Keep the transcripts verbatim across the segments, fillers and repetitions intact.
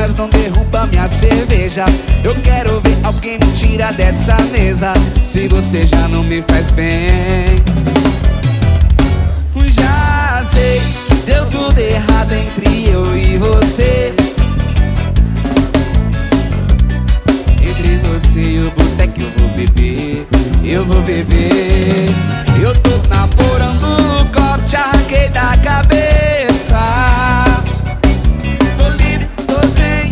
mas não derruba minha cerveja. Eu quero ver alguém me tirar dessa mesa, se você já não me faz bem. Já sei, deu tudo errado entre eu e você. Entre você e o boteco eu vou beber, eu vou beber. Eu tô namorando o copo, te arranquei da cabeça. Tô livre, tô zen.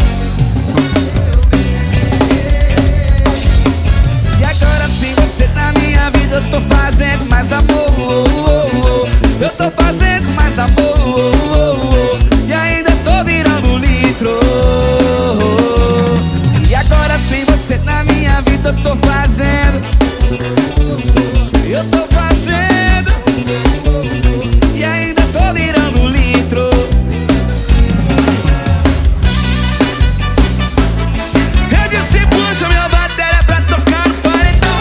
E agora sem você na minha vida eu tô fazendo mais amor. Eu tô fazendo mais amor. E ainda tô virando litro. E agora sem você na minha vida eu tô fazendo. Eu tô fazendo. E ainda tô virando litro. Eu disse puxa minha bateria pra tocar no paredão.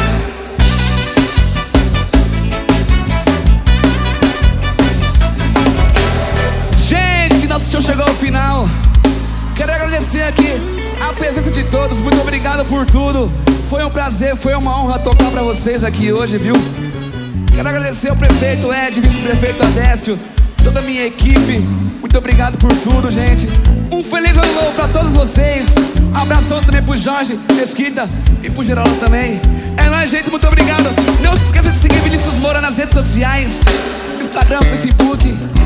Gente, nosso show chegou ao final. Quero agradecer aqui a presença de todos, muito obrigado por tudo. Foi um prazer, foi uma honra tocar pra vocês aqui hoje, viu? Quero agradecer ao prefeito Ed, vice-prefeito Adécio, toda a minha equipe. Muito obrigado por tudo, gente. Um feliz ano novo pra todos vocês. Um abração também pro Jorge Mesquita e pro Geraldo também. É nóis, gente, muito obrigado. Não se esqueça de seguir Vinícius Moura nas redes sociais, Instagram, Facebook.